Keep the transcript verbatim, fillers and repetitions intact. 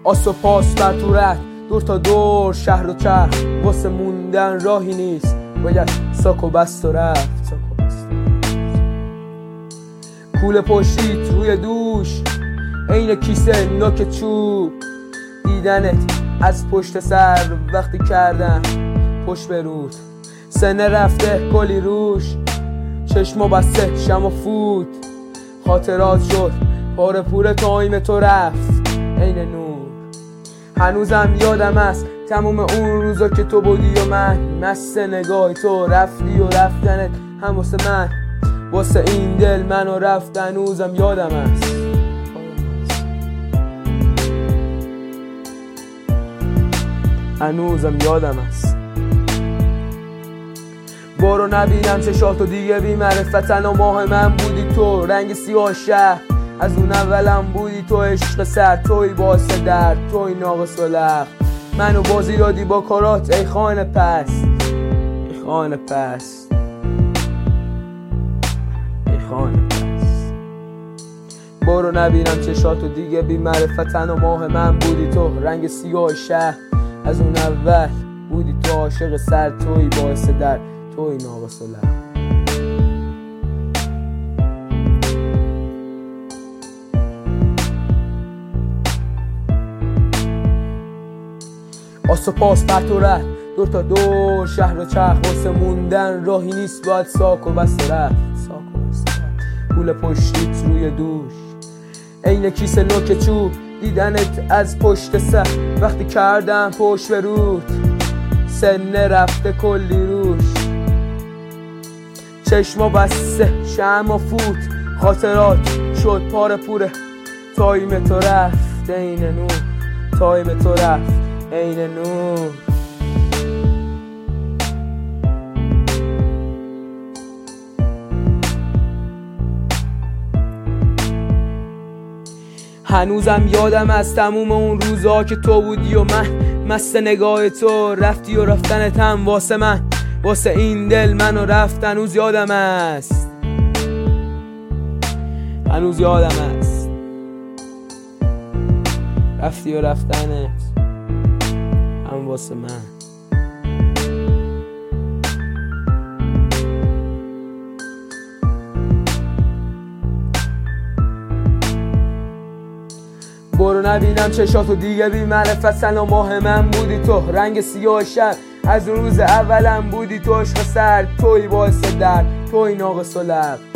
آس و پاس بر تو رد، دور تا دور شهر و چرخ، واسه موندن راهی نیست، باید ساک و بست و رفت. ساک و بست و رفت. کوله پشتیت روی دوش، عین کیسه نوک چوب، دیدنت از پشت سر وقتی کردم پشت به رود، سنه رفته کلی روش، چشمو بسته شم و فوت، خاطرات شد پاره پوره تایم تو رفت عین نور. هنوزم یادم است تموم اون روزا که تو بودی و من مست نگاه تو، رفتی و رفتنت هم واسه من، واسه این دل منو رفت. هنوزم یادم است هنوزم یادم است برو نبینم چشاتو دیگه، بی معرفتن و ماه من بودی تو، رنگ سیاه شهر از اون اولم بودی تو، عشق سر توی باعث درد، توی ناقص و لغ، منو بازی دادی با کارات ای خانه پس، ای خانه پس، ای خانه پس. برو نبینم چشاتو دیگه، بی معرفتن و ماه من بودی تو، رنگ سیاه شهر از اون اول بودی تو، عاشق سر توی باعث درد، توی ناقص و لغ. آس و پاس بر تو رد، دور تا دور شهر و چرخ، واسه موندن راهی نیست، باید ساک و بست و رفت. ساک و بست و رفت. کوله پشتیت روی دوش، عین کیسه نوک چوب، دیدنت از پشت سر وقتی کردم پشت به رود، سنه رفته کلی روش، چشما بسته شم و فوت، خاطرات شد پاره پوره تایم تو رفت عین نور، تایم تو رفت عین نور. هنوزم یادم از تموم اون روزا که تو بودی و من مست نگاه تو، رفتی و رفتنت هم واسه من، واسه این دل منو رفت. هنوز یادم است هنوز یادم است رفتی و رفتنت هم واسه من. برو نبینم چشاتو دیگه، بی معرفتن و ماه من بودی تو، رنگ سیاه شب از اون روز اولم بودی تو، عشق سر توی باعث درد، توی ناقص و لغ.